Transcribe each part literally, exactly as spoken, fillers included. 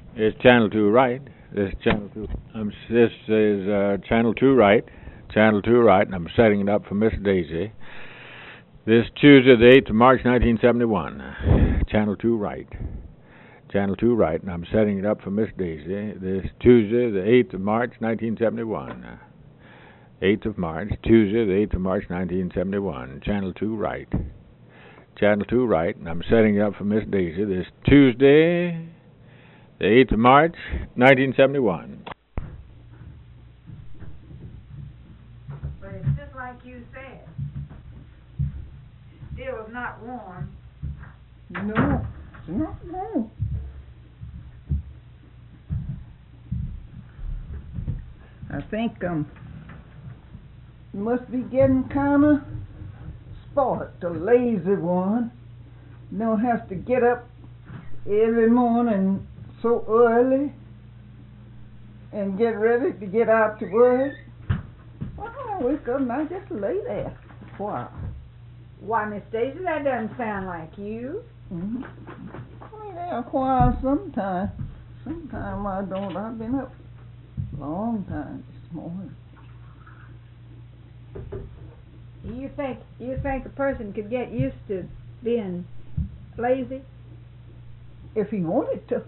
It's channel two right. This channel two. Um, this is uh, channel two right. Channel two right, and I'm setting it up for Miss Daisy. This Tuesday, the eighth of March, nineteen seventy-one. Channel two right. Channel two right, and I'm setting it up for Miss Daisy. This Tuesday, the eighth of March, nineteen seventy-one. eighth of March, Tuesday, the eighth of March, nineteen seventy-one. Channel two right. Channel two right, and I'm setting it up for Miss Daisy. This Tuesday, the eighth of March, nineteen seventy-one. But it's just like you said. Still not warm. No, it's not warm. I think um must be getting kind of spoiled, the lazy one. Don't have to get up every morning so early and get ready to get out to work. Why don't I wake up and I just lay there for a while? Why, Miss Daisy, that doesn't sound like you. Mm-hmm. I lay there a while sometimes. Sometimes I don't. I've been up a long time this morning. You think you think a person could get used to being lazy? If he wanted to.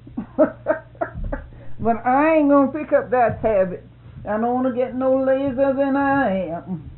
But I ain't gonna pick up that habit. I don't want to get no lazier than I am.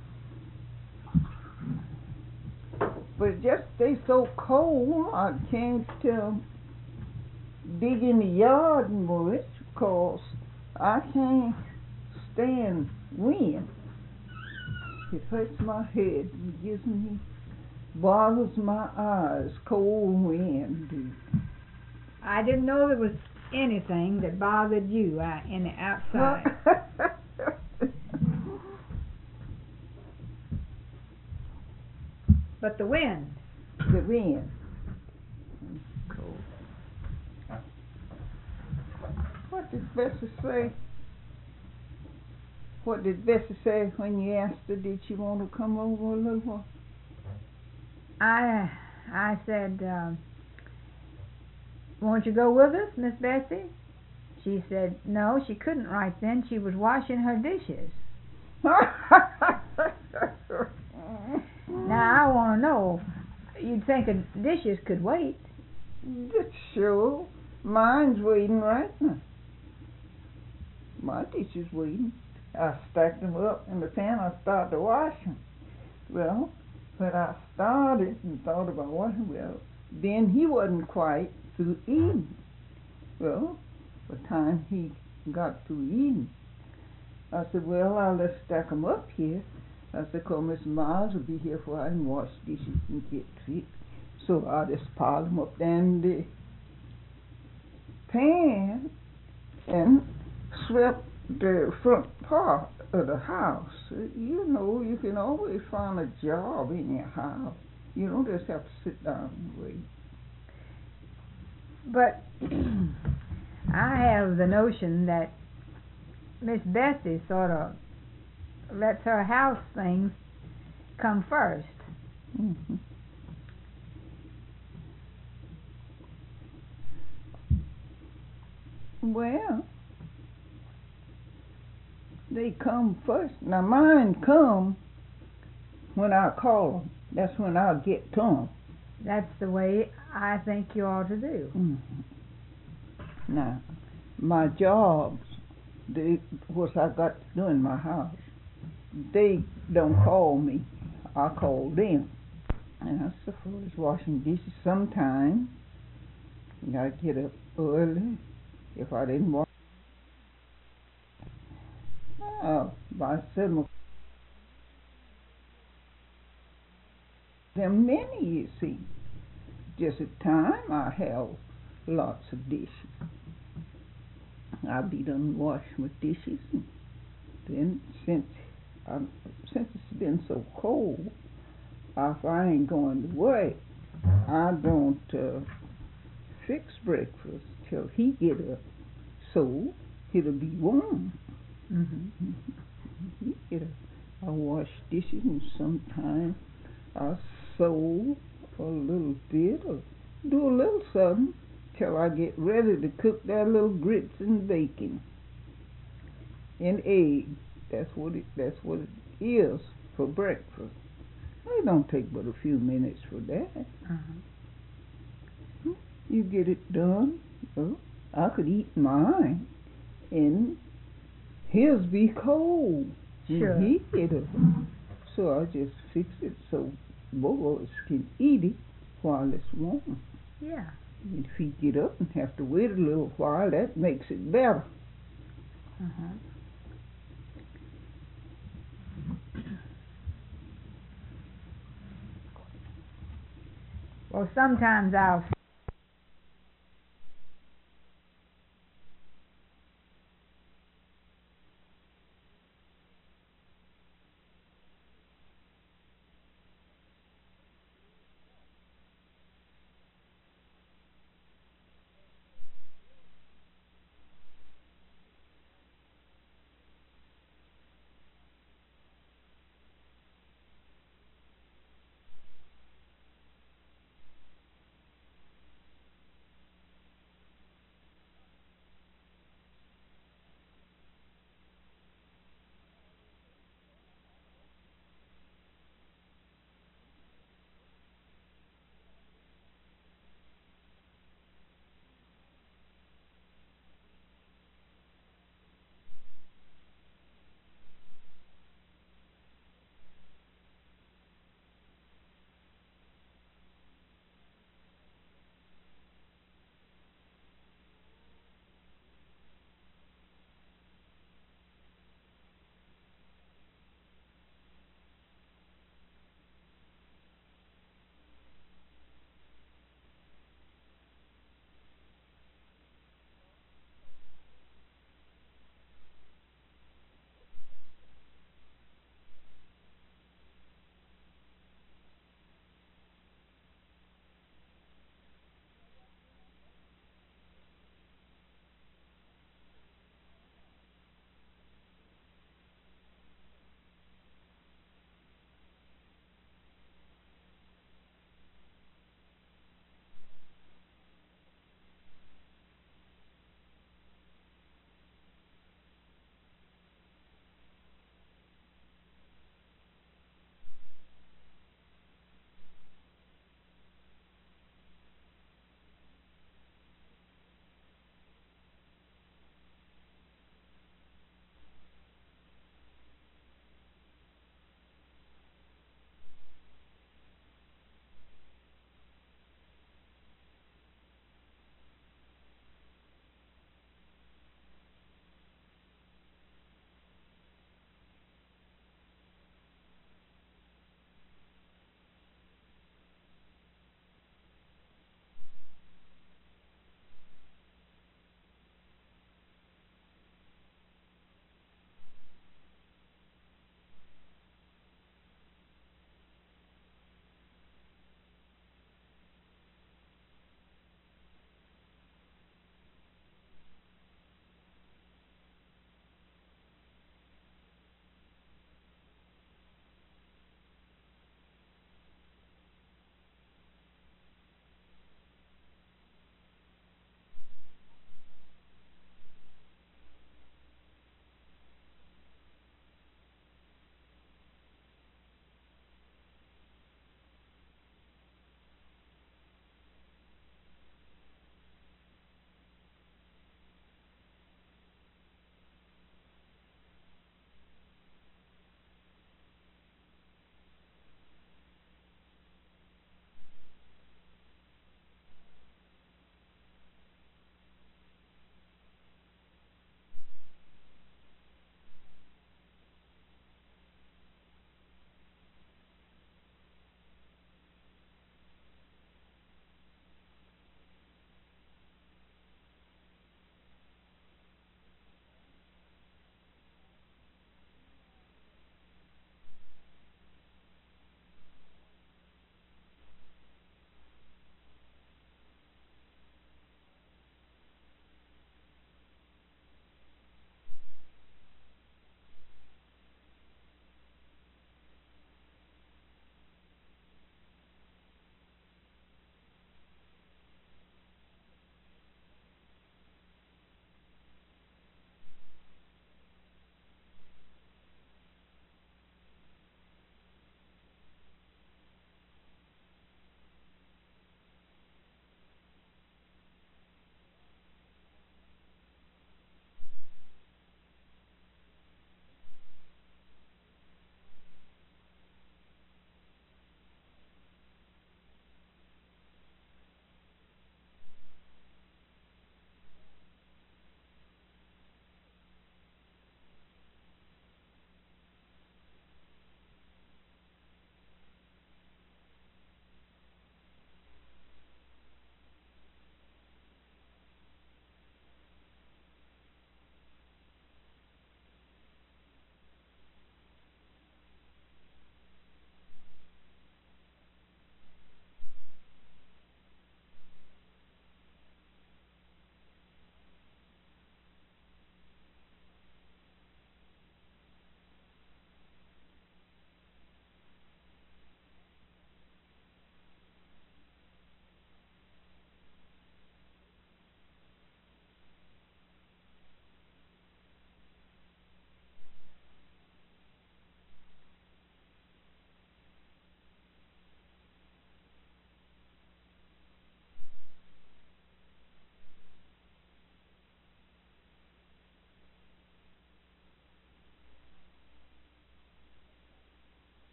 But it just stays so cold, I can't uh, dig in the yard much because I can't stand wind. It hurts my head and gives me, bothers my eyes, cold wind do. I didn't know there was anything that bothered you out in the outside. But the wind. The wind. It's cold. What did Bessie say? What did Bessie say when you asked her, did she want to come over a little while? I I said, um, won't you go with us, Miss Bessie? She said, no, she couldn't right then. She was washing her dishes. Now, I want to know, you'd think a dishes could wait. Sure. Mine's waiting right now. My dishes waiting. I stacked them up in the pan. I started to wash them. Well, when I started and thought about washing, well, then he wasn't quite through eating. Well, by the time he got through eating, I said, well, I'll just stack them up here. I said, because Miss Miles will be here before I can wash dishes and get fixed. So I just piled them up there in the pan and swept the front part of the house. You know, you can always find a job in your house. You don't just have to sit down and wait. But I have the notion that Miss Bessie sort of lets her house things come first. Mm-hmm. Well, they come first. Now mine come when I call them. That's when I'll get to them. That's the way I think you ought to do. Mm-hmm. Now, my jobs, they, what I got to do in my house, they don't call me. I call them. And I suppose washing dishes sometime. I gotta get up early. If I didn't wash, oh, by seven o'clock. There are many, you see. Just at time I have lots of dishes. I'll be done washing my dishes. And then since um, since it's been so cold, if I ain't going to work, I don't uh, fix breakfast till he get up, so it'll be warm. Mm-hmm. He get up. I wash dishes and sometimes I sew a little bit or do a little something till while I get ready to cook that little grits and bacon and egg. That's what it. That's what it is for breakfast. It don't take but a few minutes for that. Uh-huh. You get it done. Well, I could eat mine, and his be cold. Sure. He get it. So I just fix it so both of us can eat it while it's warm. Yeah. And if he get up and have to wait a little while, that makes it better. Uh-huh. Well, sometimes I'll